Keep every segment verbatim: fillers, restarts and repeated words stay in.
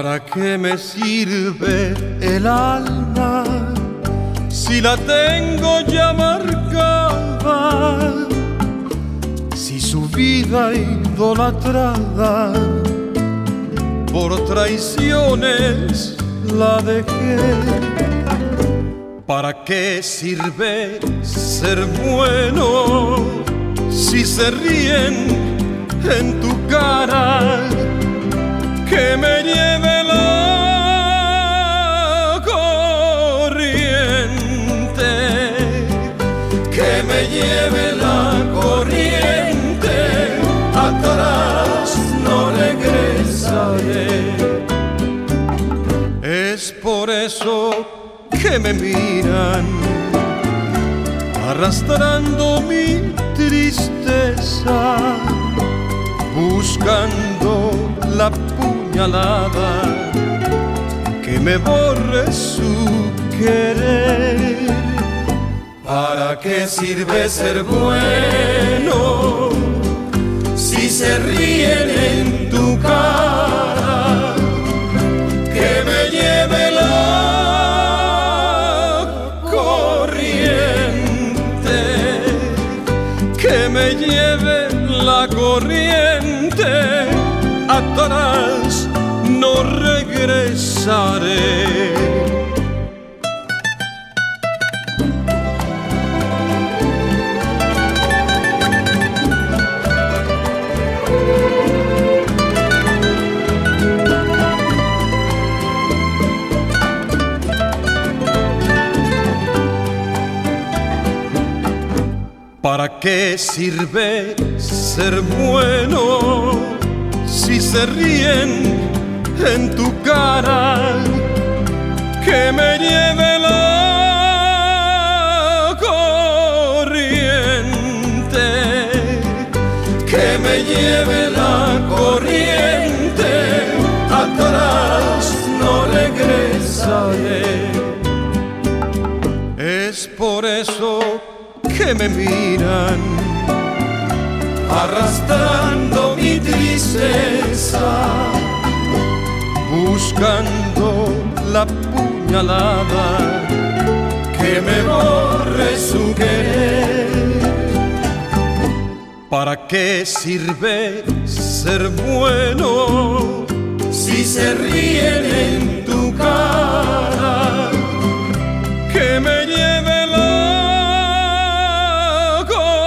¿Para qué me sirve el alma si la tengo ya marcada? Si su vida idolatrada por traiciones la dejé. ¿Para qué sirve ser bueno si se ríen en tu cara? Que me lleve la corriente, que me lleve la corriente, atrás no regresaré. Es por eso que me miran, arrastrando mi tristeza, buscando la puñalada que me borre su querer. ¿Para qué sirve ser bueno si se ríen en tu cara? Que me lleve la corriente, que me lleve la corriente, atrás no regresaré. ¿Para qué sirve ser bueno si se ríen en tu cara? Que me lleve la corriente, que me lleve la corriente, atrás no regresaré. Es por eso que me miran, arrastrando mi tristeza, buscando la puñalada que me borre su querer. ¿Para qué sirve ser bueno si se ríen en tu cara? Que me lleve la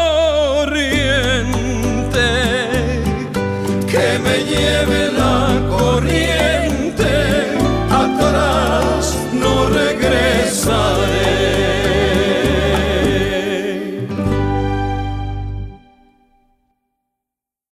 corriente, que me lleve la corriente, atrás no regresaré.